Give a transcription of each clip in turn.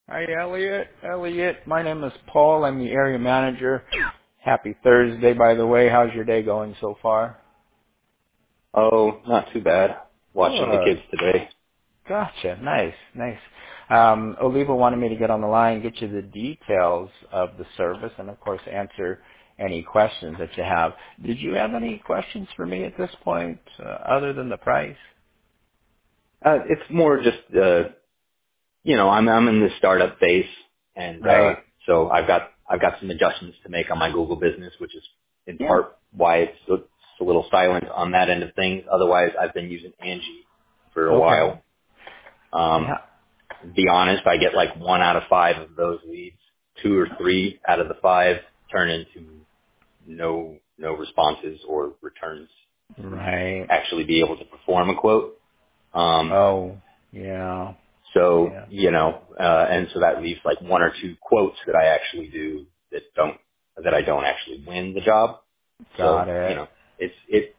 Hi, Elliot. Elliot, my name is Paul. I'm the area manager. Happy Thursday, by the way. How's your day going so far? Oh, not too bad. Watching the Good. kids today. Gotcha. Nice, nice. Oliva wanted me to get on the line, get you the details of the service, and of course answer any questions that you have. Did you have any questions for me at this point, other than the price? It's more just, I'm in the startup phase, and Right. so I've got some adjustments to make on my Google business, which is in Yeah. part why it's a little silent on that end of things. Otherwise, I've been using Angie for a Okay. while. Um, Yeah. to be honest, I get like 1 out of 5 of those leads. 2 or 3 out of the 5 turn into no responses or returns to Right. actually be able to perform a quote. Um, Oh, yeah. so, Yeah. and so that leaves like 1 or 2 quotes that I actually do that I don't actually win the job. Got So, it. it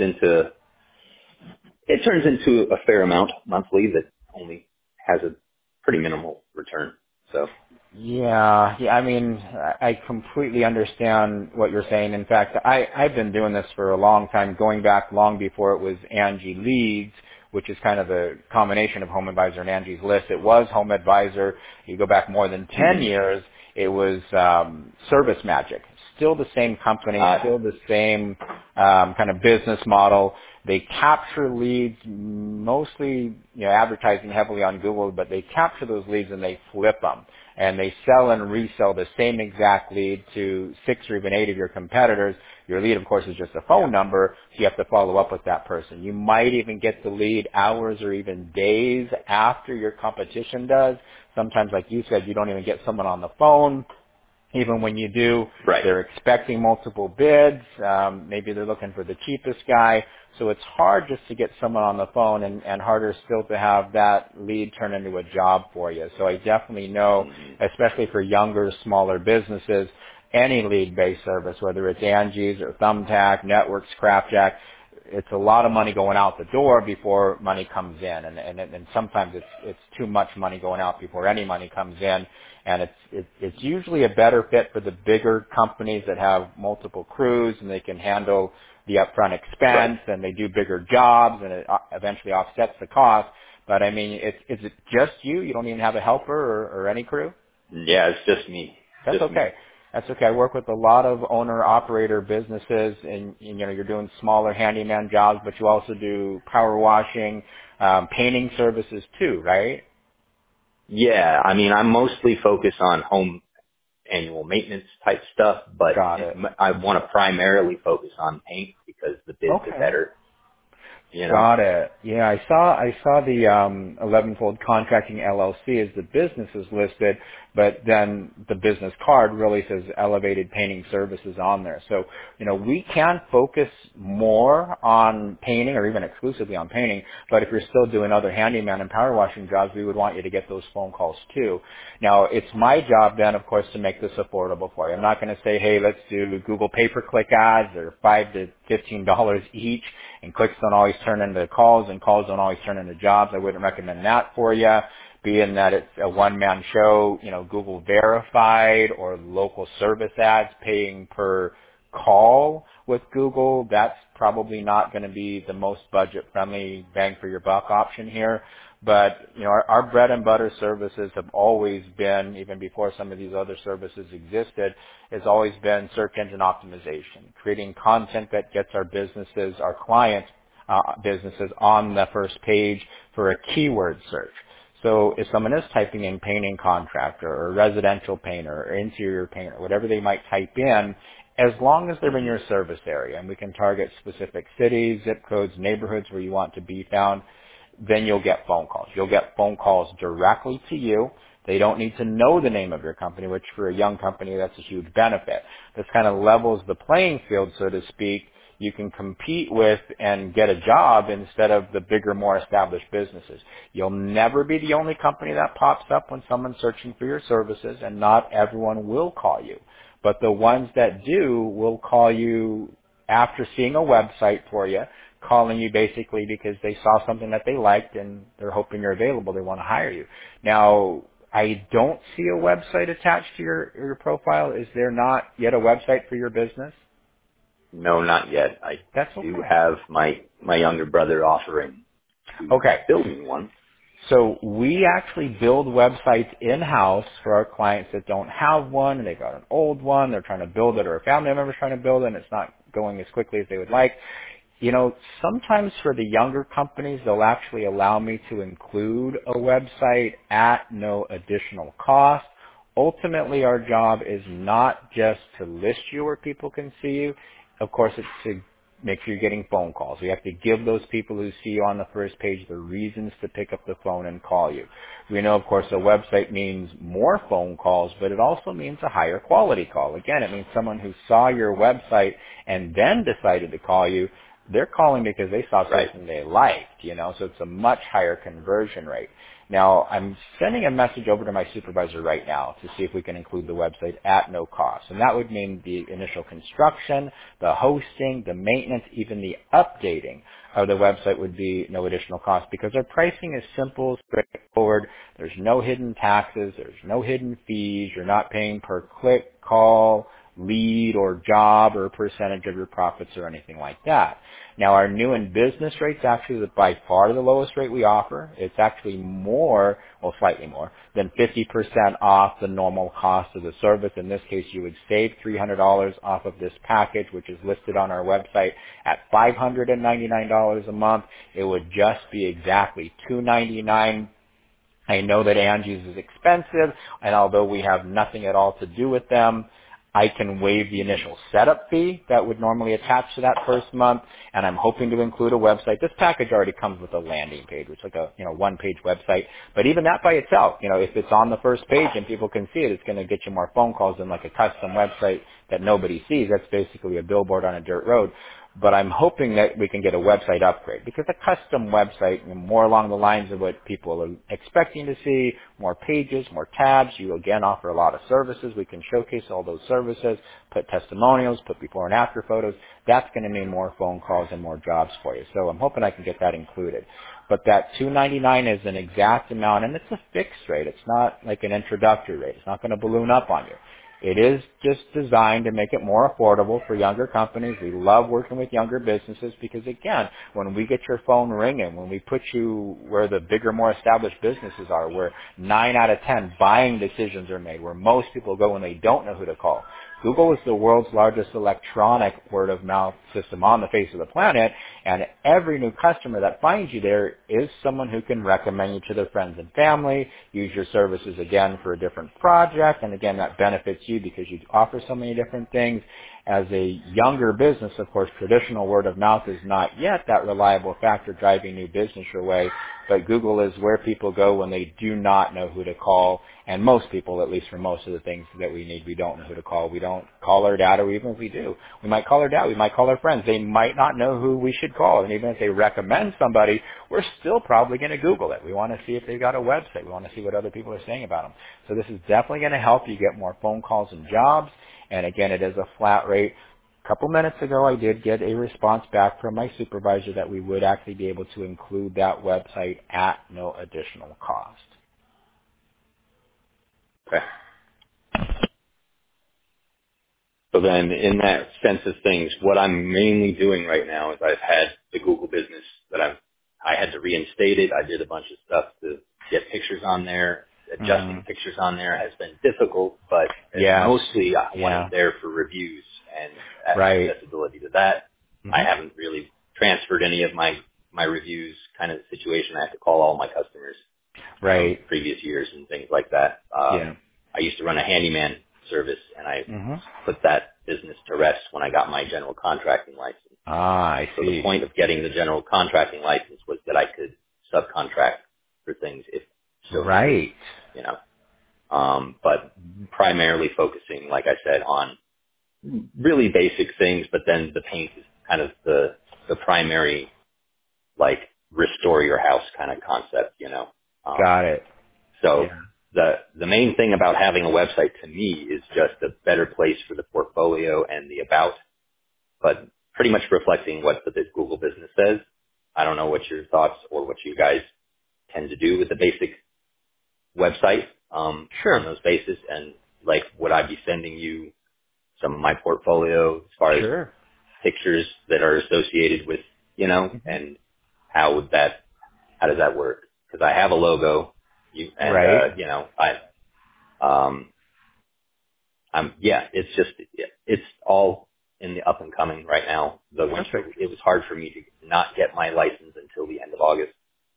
turns into a fair amount monthly that only has a pretty minimal return. So, Yeah, I mean, I completely understand what you're saying. In fact, I've been doing this for a long time, going back long before it was Angie Leads, which is kind of a combination of Home Advisor and Angie's List. It was Home Advisor. You go back more than 10 hmm years, it was Service Magic. Still the same company, still the same kind of business model. They capture leads, mostly advertising heavily on Google, but they capture those leads and they flip them. And they sell and resell the same exact lead to 6 or even 8 of your competitors. Your lead, of course, is just a yeah, phone number, so you have to follow up with that person. You might even get the lead hours or even days after your competition does. Sometimes, like you said, you don't even get someone on the phone. Even when you do, right. they're expecting multiple bids. Maybe they're looking for the cheapest guy. So it's hard just to get someone on the phone and harder still to have that lead turn into a job for you. So I definitely know, hmm especially for younger, smaller businesses, any lead-based service, whether it's Angie's or Thumbtack, Networks, Crapjack, it's a lot of money going out the door before money comes in, and sometimes it's too much money going out before any money comes in, and it's usually a better fit for the bigger companies that have multiple crews and they can handle the upfront Right. expense and they do bigger jobs and it eventually offsets the cost. But I mean, is it just you? You don't even have a helper or any crew? Yeah, it's just me. That's Just me. okay. That's okay. I work with a lot of owner-operator businesses, and you're doing smaller handyman jobs, but you also do power washing, painting services too, right? Yeah, I mean, I'm mostly focused on home annual maintenance type stuff, but Got it. I want to primarily focus on paint because the bids are Okay. better, you know? Got it. Yeah, I saw the 11-fold contracting LLC as the business is listed, but then the business card really says elevated painting services on there. So, we can focus more on painting or even exclusively on painting, but if you're still doing other handyman and power washing jobs, we would want you to get those phone calls too. Now, it's my job then, of course, to make this affordable for you. I'm not going to say, hey, let's do Google pay-per-click ads. They're $5 to $15 each, and clicks don't always turn into calls, and calls don't always turn into jobs. I wouldn't recommend that for you, being that it's a one-man show, Google verified or local service ads paying per call with Google. That's probably not going to be the most budget-friendly bang for your buck option here. But, our bread and butter services have always been, even before some of these other services existed, has always been search engine optimization, creating content that gets our businesses, our clients' businesses on the first page for a keyword search. So if someone is typing in painting contractor or residential painter or interior painter, whatever they might type in, as long as they're in hmm your service area, and we can target specific cities, zip codes, neighborhoods where you want to be found, then you'll get phone calls. You'll get phone calls directly to you. They don't need to know the name of your company, which for a young company, that's a huge benefit. This kind of levels the playing field, so to speak. You can compete with and get a job instead of the bigger, more established businesses. You'll never be the only company that pops up when someone's searching for your services, and not everyone will call you. But the ones that do will call you after seeing a website for you, calling you basically because they saw something that they liked and they're hoping you're available. They want to hire you. Now, I don't see a website attached to your profile. Is there not yet a website for your business? No, not yet. I That's do okay. have my younger brother offering to Okay. build me one. So we actually build websites in-house for our clients that don't have one, and they've got an old one, they're trying to build it, or a family member's trying to build it, and it's not going as quickly as they would like. You know, sometimes for the younger companies, they'll actually allow me to include a website at no additional cost. Ultimately, our job is not just to list you where people can see you. Of course, it's to make sure you're getting phone calls. We have to give those people who see you on the first page the reasons to pick up the phone and call you. We know, of course, a website means more phone calls, but it also means a higher quality call. Again, it means someone who saw your website and then decided to call you. They're calling because they saw Right. something they liked, you know, so it's a much higher conversion rate. Now, I'm sending a message over to my supervisor right now to see if we can include the website at no cost. And that would mean the initial construction, the hosting, the maintenance, even the updating of the website would be no additional cost because our pricing is simple, straightforward. There's no hidden taxes. There's no hidden fees. You're not paying per click, call, lead, or job, or percentage of your profits or anything like that. Now, our new and business rate's actually by far the lowest rate we offer. It's actually more, well, slightly more, than 50% off the normal cost of the service. In this case, you would save $300 off of this package, which is listed on our website at $599 a month. It would just be exactly $299. I know that Angie's is expensive, and although we have nothing at all to do with them, I can waive the initial setup fee that would normally attach to that first month, and I'm hoping to include a website. This package already comes with a landing page, which is like a one-page website. But even that by itself, if it's on the first page and people can see it, it's going to get you more phone calls than like a custom website that nobody sees. That's basically a billboard on a dirt road. But I'm hoping that we can get a website upgrade because a custom website, more along the lines of what people are expecting to see, more pages, more tabs. You again offer a lot of services. We can showcase all those services, put testimonials, put before and after photos. That's going to mean more phone calls and more jobs for you. So I'm hoping I can get that included. But that $299 is an exact amount, and it's a fixed rate. It's not like an introductory rate. It's not going to balloon up on you. It is just designed to make it more affordable for younger companies. We love working with younger businesses because, again, when we get your phone ringing, when we put you where the bigger, more established businesses are, where 9 out of 10 buying decisions are made, where most people go when they don't know who to call. Google is the world's largest electronic word-of-mouth system on the face of the planet, and every new customer that finds you there is someone who can recommend you to their friends and family, use your services again for a different project, and again, that benefits you because you offer so many different things. As a younger business, of course, traditional word of mouth is not yet that reliable factor driving new business your way, but Google is where people go when they do not know who to call, and most people, at least for most of the things that we need, we don't know who to call. We don't call our dad, or even if we do, we might call our dad, we might call our friends. They might not know who we should call, and even if they recommend somebody, we're still probably going to Google it. We want to see if they've got a website. We want to see what other people are saying about them. So this is definitely going to help you get more phone calls and jobs. And again, it is a flat rate. A couple minutes ago, I did get a response back from my supervisor that we would actually be able to include that website at no additional cost. Okay. So then in that sense of things, what I'm mainly doing right now is I've had the Google business that I had to reinstate it. I did a bunch of stuff to get pictures on there. Adjusting pictures on there has been difficult, but mostly I want it there for reviews and accessibility to that. I haven't really transferred any of my reviews kind of situation. I have to call all my customers from previous years and things like that. I used to run a handyman service, and I put that business to rest when I got my general contracting license. I see. So the point of getting the general contracting license was that I could subcontract for things if so needed, but primarily focusing, like I said, on really basic things, but then the paint is kind of the primary, like, restore your house kind of concept, Got it. So the main thing about having a website to me is just a better place for the portfolio and the about, but pretty much reflecting what the Google business says. I don't know what your thoughts or what you guys tend to do with the basic website, on Sure. those bases? And like, would I be sending you some of my portfolio as far as Sure. pictures that are associated with, Hmm. and how does that work? Because I have a logo, Right. um, it's just, it's all in the up and coming right now. Perfect. It was hard for me to not get my license until the end of August.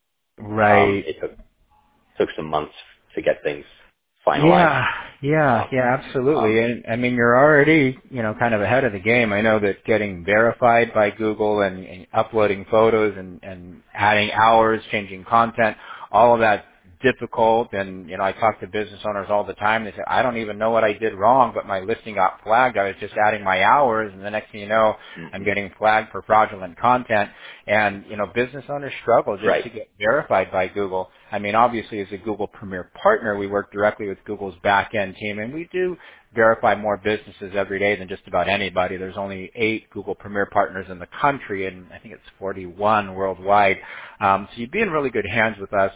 Right. It took some months to get things finalized. Yeah, yeah, So, yeah, absolutely. um, And I mean, you're already, kind of ahead of the game. I know that getting verified by Google and uploading photos and adding hours, changing content, all of that difficult. And, I talk to business owners all the time. They say, I don't even know what I did wrong, but my listing got flagged. I was just adding my hours. And the next thing you know, I'm hmm getting flagged for fraudulent content. And, business owners struggle just right. to get verified by Google. I mean, obviously as a Google Premier partner, we work directly with Google's back-end team, and we do verify more businesses every day than just about anybody. There's only 8 Google Premier partners in the country, and I think it's 41 worldwide. So you'd be in really good hands with us.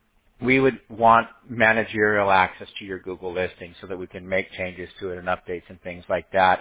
We would want managerial access to your Google listing so that we can make changes to it and updates and things like that.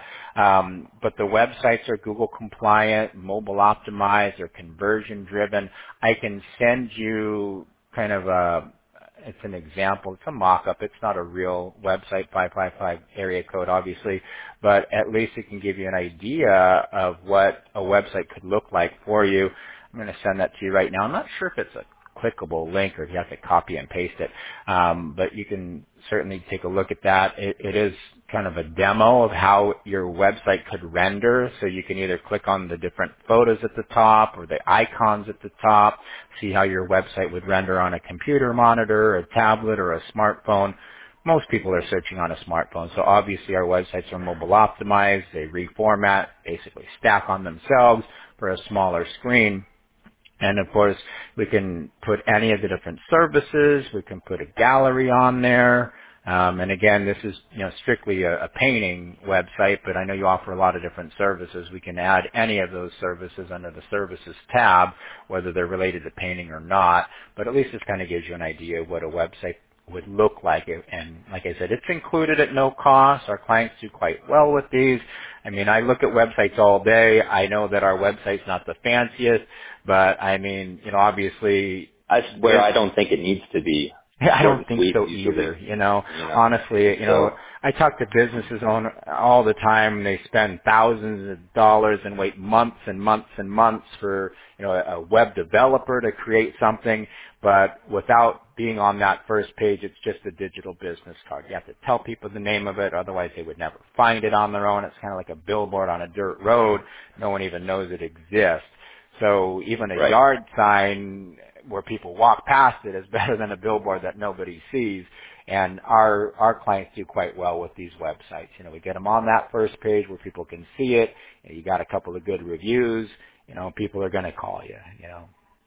But the websites are Google compliant, mobile optimized, they're conversion driven. I can send you kind of it's an example, it's a mock-up, it's not a real website, 555 area code obviously, but at least it can give you an idea of what a website could look like for you. I'm going to send that to you right now. I'm not sure if it's a clickable link or if you have to copy and paste it. But you can certainly take a look at that. It is kind of a demo of how your website could render. So you can either click on the different photos at the top or the icons at the top, see how your website would render on a computer monitor, a tablet, or a smartphone. Most people are searching on a smartphone, so obviously our websites are mobile optimized. They reformat, basically stack on themselves for a smaller screen. And of course, we can put any of the different services. We can put a gallery on there. And again, this is strictly a painting website, but I know you offer a lot of different services. We can add any of those services under the services tab, whether they're related to painting or not. But at least this kind of gives you an idea of what a website would look like. And like I said, it's included at no cost. Our clients do quite well with these. I mean, I look at websites all day. I know that our website's not the fanciest, but I mean, obviously, That's where I don't think it needs to be. I Short don't and think sweet so usually, either. Honestly, So, I talk to businesses on all the time. They spend thousands of dollars and wait months and months and months for, a web developer to create something. But without being on that first page, it's just a digital business card. You have to tell people the name of it. Otherwise, they would never find it on their own. It's kind of like a billboard on a dirt road. No one even knows it exists. So even a right. yard sign where people walk past it is better than a billboard that nobody sees. And our clients do quite well with these websites. We get them on that first page where people can see it. You got a couple of good reviews. People are going to call you.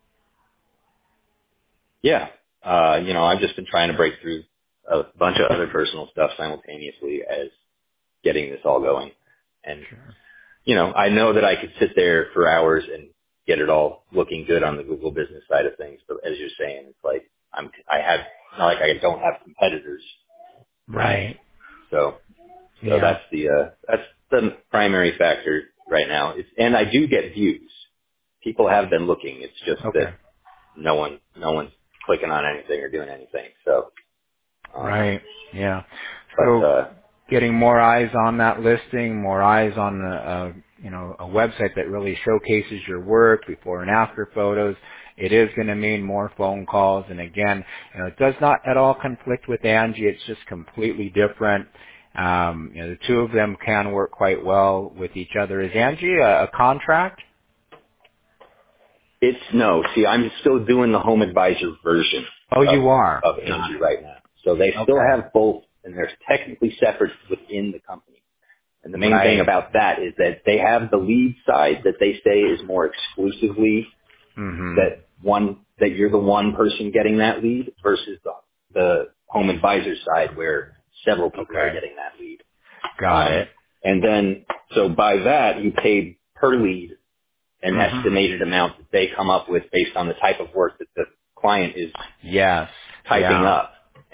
Yeah. I've just been trying to break through a bunch of other personal stuff simultaneously as getting this all going. And, Sure. I know that I could sit there for hours and get it all looking good on the Google business side of things. But as you're saying, it's like it's not like I don't have competitors. Right. So, Yeah. that's the primary factor right now. And I do get views. People have been looking. It's just Okay. that no one's clicking on anything or doing anything. So, um, Right. Yeah. but So getting more eyes on that listing, more eyes on a website that really showcases your work, before and after photos. It is going to mean more phone calls. And again, it does not at all conflict with Angie. It's just completely different. The two of them can work quite well with each other. Is Angie a contract? it's no. See, I'm still doing the Home Advisor version Oh, of you are. of Got Angie it. right now. So they still Okay. have both, and they're technically separate within the company. And the main thing Right. about that is that they have the lead side that they say is more exclusively Mm-hmm. that you're the one person getting that lead versus the Home Advisor side where several people are Okay. getting that lead. Got it. And then, so by that, you pay per lead an Mm-hmm. estimated amount that they come up with based on the type of work that the client is Yes. typing Yeah. up.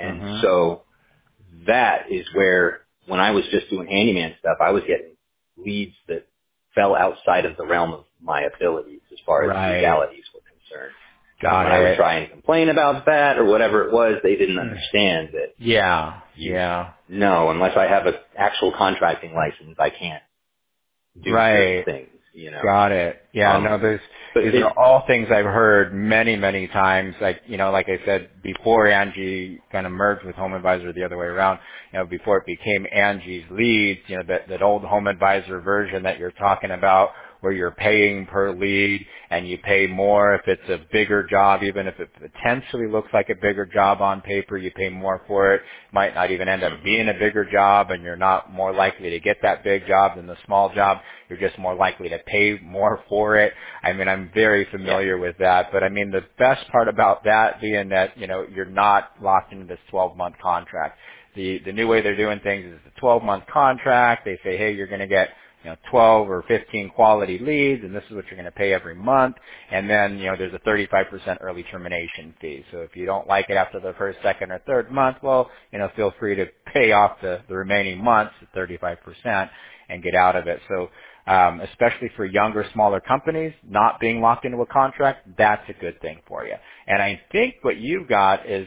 And Mhm. so that is where, when I was just doing handyman stuff, I was getting leads that fell outside of the realm of my abilities as far as Right. legalities were concerned. And Got when I would it. try and complain about that or whatever it was, they didn't Mm. understand that Yeah. you Yeah. no, unless I have an actual contracting license, I can't do certain Right. things, you know. Got it. Yeah, no, But these are all things I've heard many, many times. Like, like I said, before Angie kind of merged with Home Advisor the other way around, before it became Angie's Leads, that old Home Advisor version that you're talking about where you're paying per lead and you pay more if it's a bigger job, even if it potentially looks like a bigger job on paper, you pay more for it. Might not even end up being a bigger job, and you're not more likely to get that big job than the small job. You're just more likely to pay more for it. I mean, I'm very yeah, familiar with that, but I mean, the best part about that being that, you're not locked into this 12-month contract. The new way they're doing things is the 12-month contract. They say, hey, you're going to get 12 or 15 quality leads, and this is what you're going to pay every month. And then, there's a 35% early termination fee. So if you don't like it after the first, second, or third month, well, feel free to pay off the remaining months at 35% and get out of it. So, especially for younger, smaller companies, not being locked into a contract, that's a good thing for you. And I think what you've got is,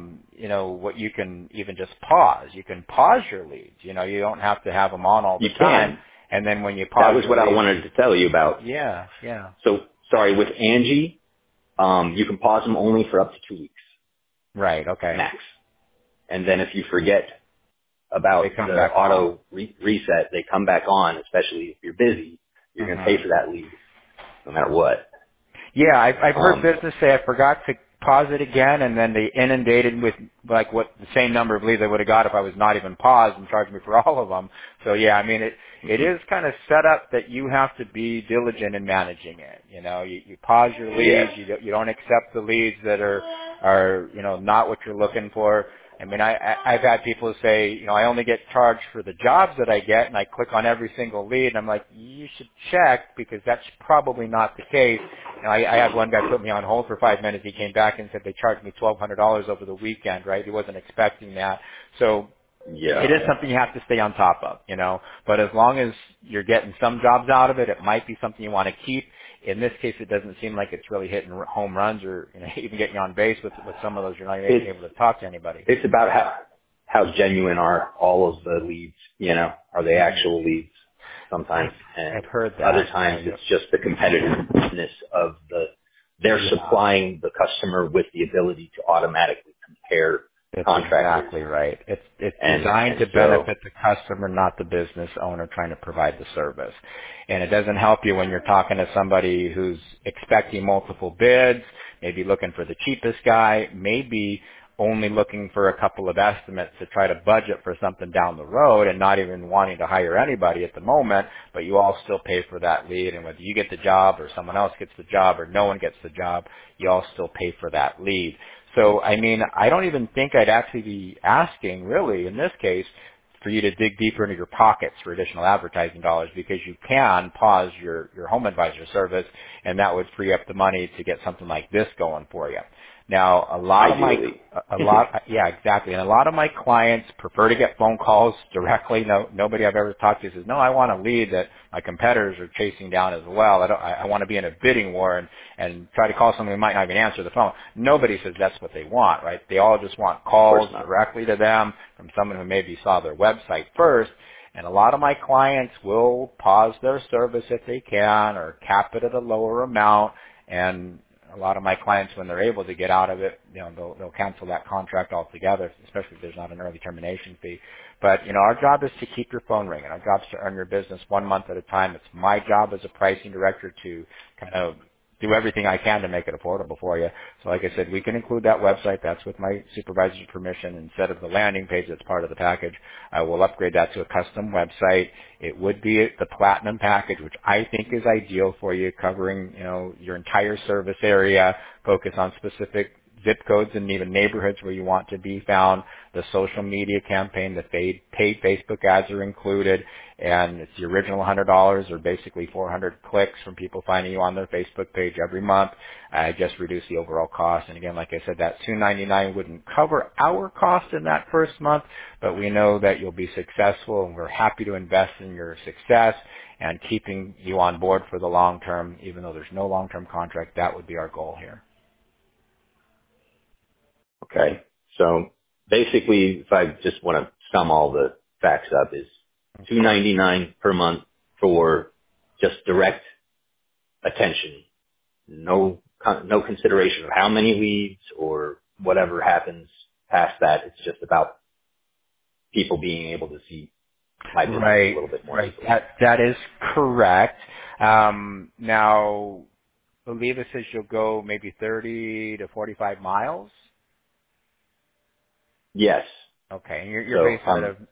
what you can even just pause. You can pause your leads. You don't have to have them on all you the time. can. And then when you That pause was your what I leads, wanted to tell you about. yeah, yeah, So, sorry, with Angie, you can pause them only for up to 2 weeks, right, okay. max. And then if you forget They about come the back on. auto reset, they come back on, especially if you're busy. You're going to hmm pay for that lead no matter what. Yeah, I've heard Um, business say I forgot to pause it again, and then they inundated with like what the same number of leads I would have got if I was not even paused and charged me for all of them. So yeah, I mean it mhm. is kind of set up that you have to be diligent in managing it. You pause your Yes. leads, you don't accept the leads that are not what you're looking for. I mean, I've had people say, I only get charged for the jobs that I get, and I click on every single lead, and I'm like, you should check because that's probably not the case. I had one guy put me on hold for 5 minutes. He came back and said they charged me $1,200 over the weekend, right? He wasn't expecting that. So it Yeah. is something you have to stay on top of. But as long as you're getting some jobs out of it, it might be something you want to keep. In this case, it doesn't seem like it's really hitting home runs or even getting you on base with some of those. You're not even It's able to talk to anybody. it's about how genuine are all of the leads, are they hmm actual leads sometimes, I've and heard other that. Yeah, times it's just the competitiveness of they're yeah. supplying the customer with the ability to automatically compare That's contractors. exactly right. It's designed And to so, benefit the customer, not the business owner trying to provide the service. And it doesn't help you when you're talking to somebody who's expecting multiple bids, maybe looking for the cheapest guy, maybe only looking for a couple of estimates to try to budget for something down the road and not even wanting to hire anybody at the moment, but you all still pay for that lead. And whether you get the job or someone else gets the job or no one gets the job, you all still pay for that lead. So, I mean, I don't even think I'd actually be asking, really, in this case, for you to dig deeper into your pockets for additional advertising dollars because you can pause your home advisor service and that would free up the money to get something like this going for you. Now, ideally. yeah, exactly. And a lot of my clients prefer to get phone calls directly. Nobody I've ever talked to says, no, I want a lead that my competitors are chasing down as well. I want to be in a bidding war and try to call someone who might not even answer the phone. Nobody says that's what they want, right? They all just want Of course calls not. directly to them from someone who maybe saw their website first. And a lot of my clients will pause their service if they can or cap it at a lower amount. And a lot of my clients, when they're able to get out of it, they'll cancel that contract altogether, especially if there's not an early termination fee. But, our job is to keep your phone ringing. Our job is to earn your business 1 month at a time. It's my job as a pricing director to kind of do everything I can to make it affordable for you. So like I said, we can include that website. That's with my supervisor's permission. Instead of the landing page that's part of the package, I will upgrade that to a custom website. It would be the platinum package, which I think is ideal for you, covering, your entire service area, focus on specific zip codes and even neighborhoods where you want to be found. The social media campaign, the paid Facebook ads are included, and it's the original $100 or basically 400 clicks from people finding you on their Facebook page every month. Just reduce the overall cost. And again, like I said, that $299 wouldn't cover our cost in that first month, but we know that you'll be successful, and we're happy to invest in your success and keeping you on board for the long term. Even though there's no long-term contract, that would be our goal here. Okay. So basically, if I just want to sum all the facts up, is $299 per month for just direct attention. No consideration of how many leads or whatever happens past that. It's just about people being able to see my business a Right, little bit more right. easily. That is correct. Now, I believe it says you'll go maybe 30 to 45 miles. Yes. Okay, and you're So based out of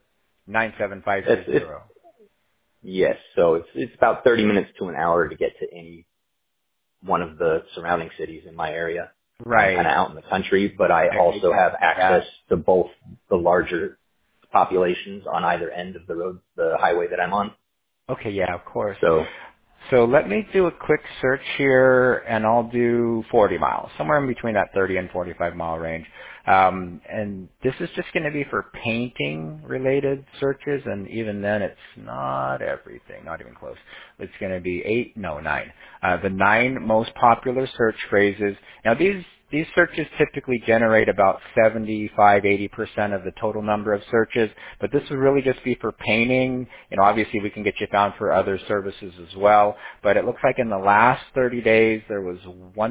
it's 97530. yes. So it's about 30 minutes to an hour to get to any one of the surrounding cities in my area. I'm kind Right. of out in the country, but I also have Exactly access that. to both the larger populations on either end of the road, the highway that I'm on. Okay, yeah, of course. So So let me do a quick search here, and I'll do 40 miles, somewhere in between that 30 and 45 mile range. And this is just going to be for painting related searches, and even then it's not everything, not even close. It's going to be 9. The 9 most popular search phrases. Now these searches typically generate about 75-80% of the total number of searches, but this would really just be for painting. Obviously we can get you found for other services as well, but it looks like in the last 30 days there was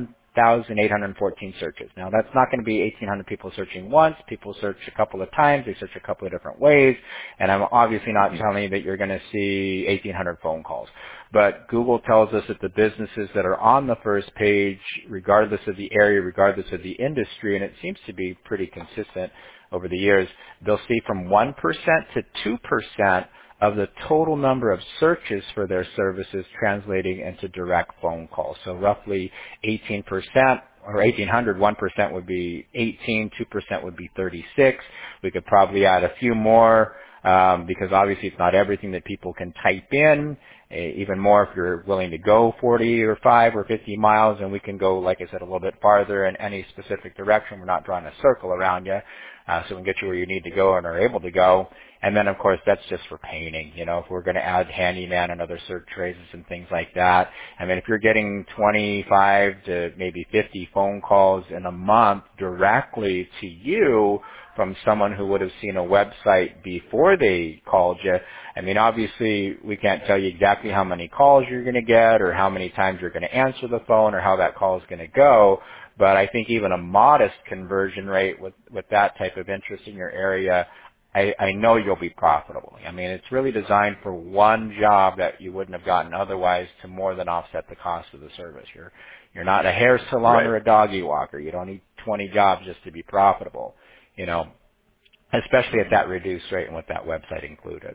1,814 searches. Now that's not going to be 1,800 people searching once. People search a couple of times. They search a couple of different ways, and I'm obviously not telling you that you're going to see 1,800 phone calls. But Google tells us that the businesses that are on the first page, regardless of the area, regardless of the industry, and it seems to be pretty consistent over the years, they'll see from 1% to 2% of the total number of searches for their services translating into direct phone calls. So roughly 18%, or 1,800, 1% would be 18, 2% would be 36. We could probably add a few more because obviously it's not everything that people can type in. Even more if you're willing to go 40 or 5 or 50 miles, and we can go, like I said, a little bit farther in any specific direction. We're not drawing a circle around you, so we can get you where you need to go and are able to go. And then, of course, that's just for painting. If we're going to add handyman and other search phrases and things like that, I mean, if you're getting 25 to maybe 50 phone calls in a month directly to you from someone who would have seen a website before they called you, I mean, obviously, we can't tell you exactly how many calls you're going to get or how many times you're going to answer the phone or how that call is going to go. But I think even a modest conversion rate with that type of interest in your area, I know you'll be profitable. I mean, it's really designed for one job that you wouldn't have gotten otherwise to more than offset the cost of the service. You're not a hair salon right. or a doggy walker. You don't need 20 jobs just to be profitable, especially at that reduced rate and with that website included.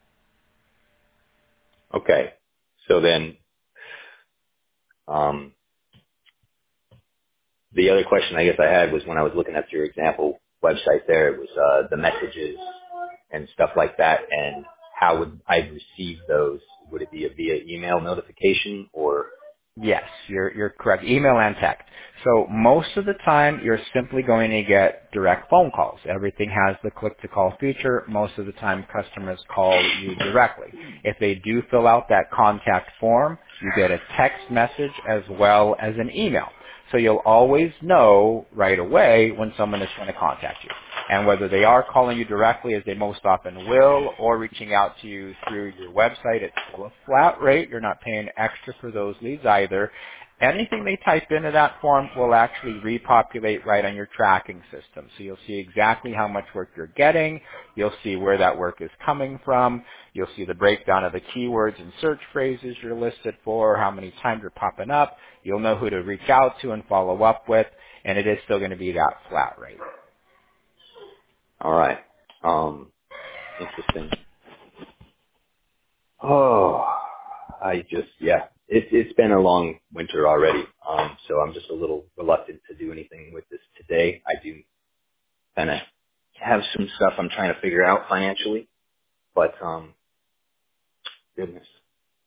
Okay. So then, um, the other question I guess I had was when I was looking at your example website there, it was the messages and stuff like that, and how would I receive those? Would it be via email notification or? Yes, you're correct. Email and text. So most of the time, you're simply going to get direct phone calls. Everything has the click-to-call feature. Most of the time, customers call you directly. If they do fill out that contact form, you get a text message as well as an email. So you'll always know right away when someone is going to contact you. And whether they are calling you directly, as they most often will, or reaching out to you through your website, it's still a flat rate. You're not paying extra for those leads either. Anything they type into that form will actually repopulate right on your tracking system. So you'll see exactly how much work you're getting. You'll see where that work is coming from. You'll see the breakdown of the keywords and search phrases you're listed for, how many times you're popping up. You'll know who to reach out to and follow up with, and it is still going to be that flat rate. All right. Interesting. Oh, it's been a long winter already. So I'm just a little reluctant to do anything with this today. I do kind of have some stuff I'm trying to figure out financially, but goodness,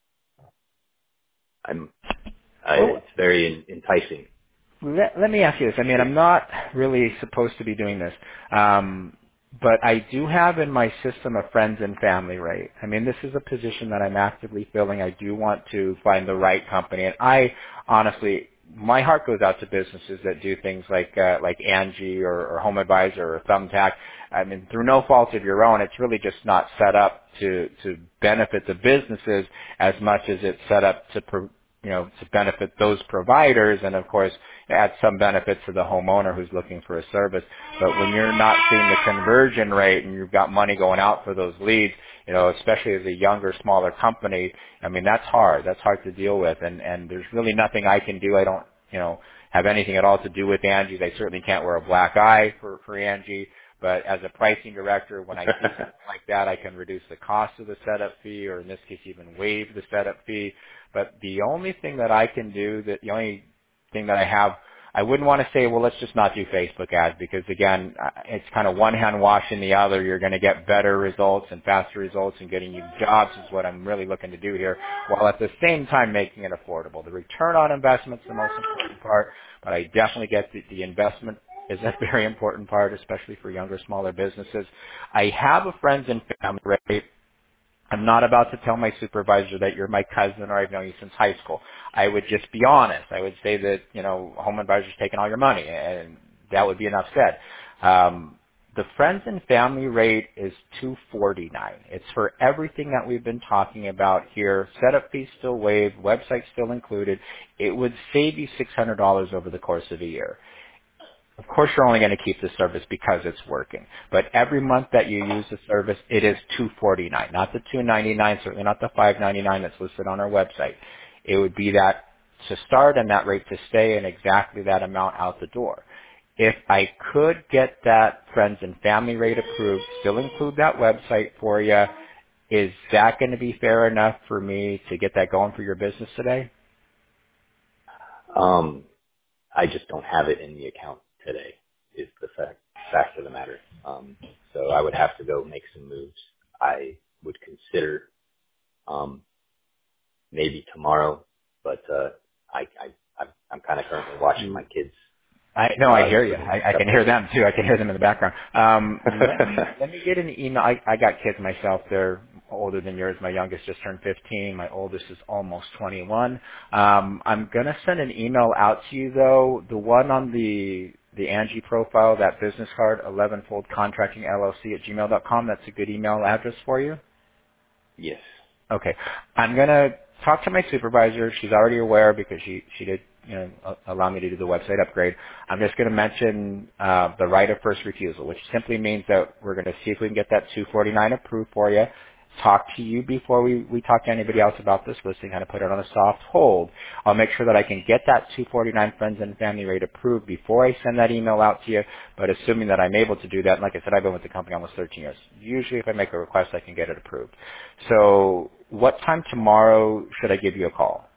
Well, it's very enticing. let me ask you this. I mean, I'm not really supposed to be doing this, but I do have in my system a friends and family rate. I mean, this is a position that I'm actively filling. I do want to find the right company, and I honestly, my heart goes out to businesses that do things like Angie or Home Advisor or Thumbtack. I mean, through no fault of your own, it's really just not set up to benefit the businesses as much as it's set up to to benefit those providers, and of course add some benefit to the homeowner who's looking for a service. But when you're not seeing the conversion rate and you've got money going out for those leads, especially as a younger, smaller company, I mean, that's hard. That's hard to deal with. And there's really nothing I can do. I don't, have anything at all to do with Angie's. I certainly can't wear a black eye for Angie. But as a pricing director, when I see something like that, I can reduce the cost of the setup fee, or in this case, even waive the setup fee. But the only thing that I can do, the only thing that I have, I wouldn't want to say, well, let's just not do Facebook ads, because again, it's kind of one hand washing the other. You're going to get better results and faster results and getting you jobs is what I'm really looking to do here, while at the same time making it affordable. The return on investment is the most important part, but I definitely get the investment is a very important part, especially for younger, smaller businesses. I have a friends and family rate. I'm not about to tell my supervisor that you're my cousin or I've known you since high school. I would just be honest. I would say that, Home Advisor's taking all your money, and that would be enough said. The friends and family rate is $249. It's for everything that we've been talking about here. Setup fees still waived, website still included. It would save you $600 over the course of a year. Of course, you're only going to keep the service because it's working. But every month that you use the service, it is $249, not the $299, certainly not the $599 that's listed on our website. It would be that to start and that rate to stay, and exactly that amount out the door. If I could get that friends and family rate approved, still include that website for you, is that going to be fair enough for me to get that going for your business today? I just don't have it in the account today is the fact of the matter. So I would have to go make some moves. I would consider maybe tomorrow, but I'm kind of currently watching my kids I hear you. doing I stuff can hear they. them too. I can hear them in the background. Let me get an email. I got kids myself. They're older than yours. My youngest just turned 15. My oldest is almost 21. I'm gonna send an email out to you though. The one on the Angie profile, that business card, 11fold contracting LLC at gmail.com. That's a good email address for you. Yes. Okay. I'm going to talk to my supervisor. She's already aware because she did, allow me to do the website upgrade. I'm just going to mention the right of first refusal, which simply means that we're going to see if we can get that 249 approved for you. Talk to you before we talk to anybody else about this listing, kind of put it on a soft hold. I'll make sure that I can get that 249 friends and family rate approved before I send that email out to you, but assuming that I'm able to do that, and like I said, I've been with the company almost 13 years. Usually if I make a request, I can get it approved. So what time tomorrow should I give you a call?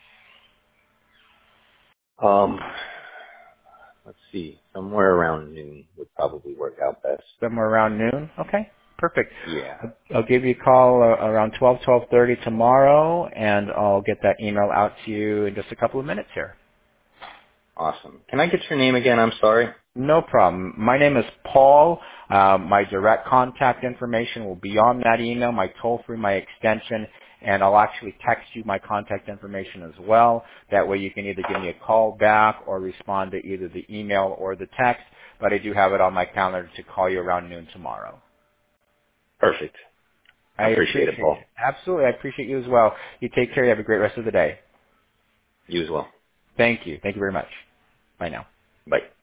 Um, let's see. Somewhere around noon would probably work out best. Somewhere around noon? Okay, perfect. Yeah. I'll give you a call around 12:30 tomorrow, and I'll get that email out to you in just a couple of minutes here. Awesome. Can I get your name again? I'm sorry. No problem. My name is Paul. My direct contact information will be on that email, my toll-free, my extension, and I'll actually text you my contact information as well. That way you can either give me a call back or respond to either the email or the text, but I do have it on my calendar to call you around noon tomorrow. Perfect. I I appreciate it, appreciate Paul. it. Absolutely. I appreciate you as well. You take care. You have a great rest of the day. You as well. Thank you. Thank you very much. Bye now. Bye.